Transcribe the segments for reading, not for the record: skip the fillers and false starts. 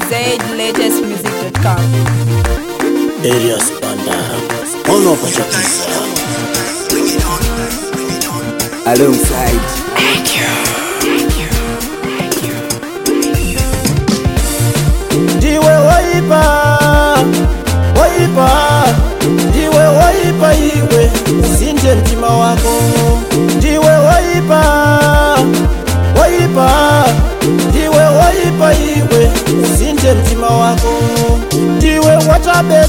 ZaidLatestmusic.com. Elias Banda Ono Pachatiza alongside Ndiwe waipa, ndiwe waipa iwe, usinde mtima wako. Ndiwe waipa, ndiwe waipa iwe, usinde mtima wako. Ndiwe watabe,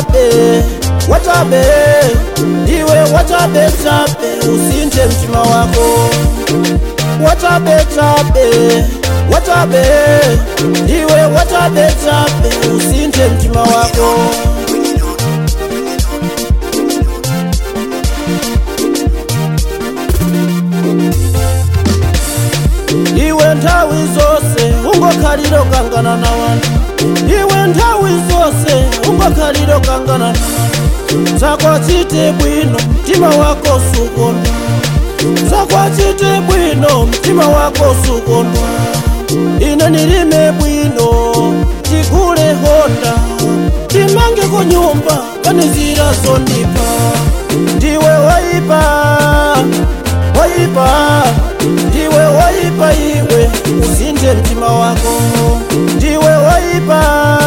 ndiwe watabe, usinde mtima wako. Watabe, ndiwe watabe, usinde mtima wako. Iwe nthawi zose ungokhalira kangana na wanthu. Iwe nthawi zose ungokhalira kangana na zakwachite bwino mtima wako sukondwa. Zakwachite bwino mtima wako sukondwa. Ine nilime bwino tigule Honda, timange ku nyumba kanizira zondipa. Ndiwe waipa, ndiwe waipa iwe, usinde mtima wako. Ndiwe waipa,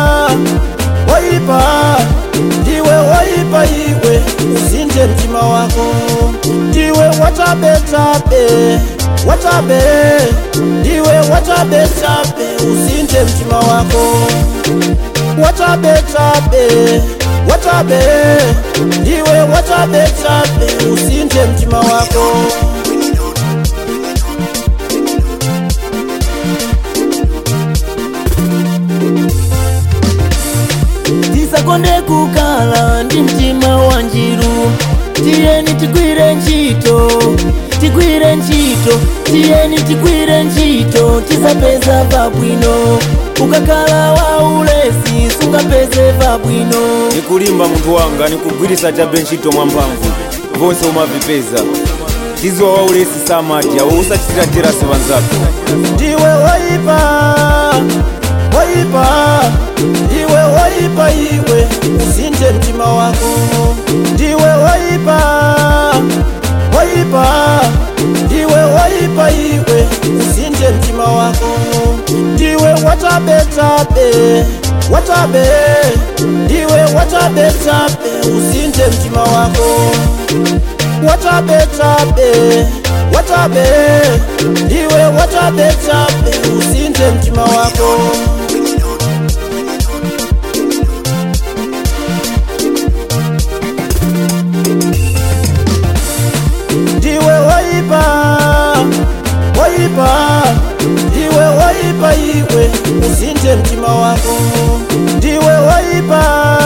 ndiwe waipa iwe, usinde mtima wako. Ndiwe watabe, ndiwe watabe, usinde mtima wako. Watabe, ndiwe watabe, usinde mtima wako. Tisakonde kukala ndi mtima wanjiru. Tiyeni tigwire ntchito, tiyeni tigwire ntchito, tisapeza pabwino. Ukakhala waulesi sungapeze pabwino. Nikulimba muntu wanga nikugwirisa chabe ntchito mwamphamvu vonse umavipeza. Tiziwa waulesi samadya usachitira terasi wanzako. Ndiwe waipa, ndiwe waipa iwe, usinde mtima wako. Ndiwe waipa, ndiwe waipa iwe, usinde mtima wako. Ndiwe watabe, ndiwe watabe, usinde mtima wako. Watabe, ndiwe watabe, usinde mtima wako. Ndiwe waipa, ndiwe waipa iwe, usinde mtima wako. Ndiwe waipa,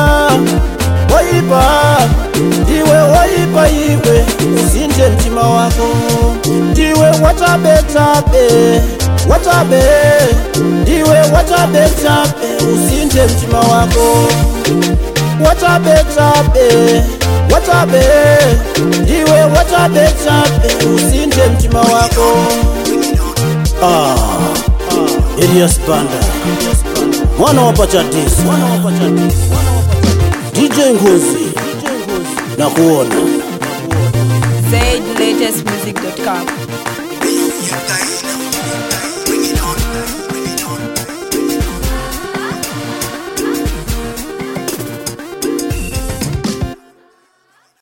ndiwe waipa iwe, usinde mtima wako. Ndiwe watabe, ndiwe watabe, usinde mtima wako. Watabe, ndiwe watabe, usinde mtima wako. Elias Banda Mwana wa Pachatiza DJ Ngozi na kuona ZaidLatestmusic.com.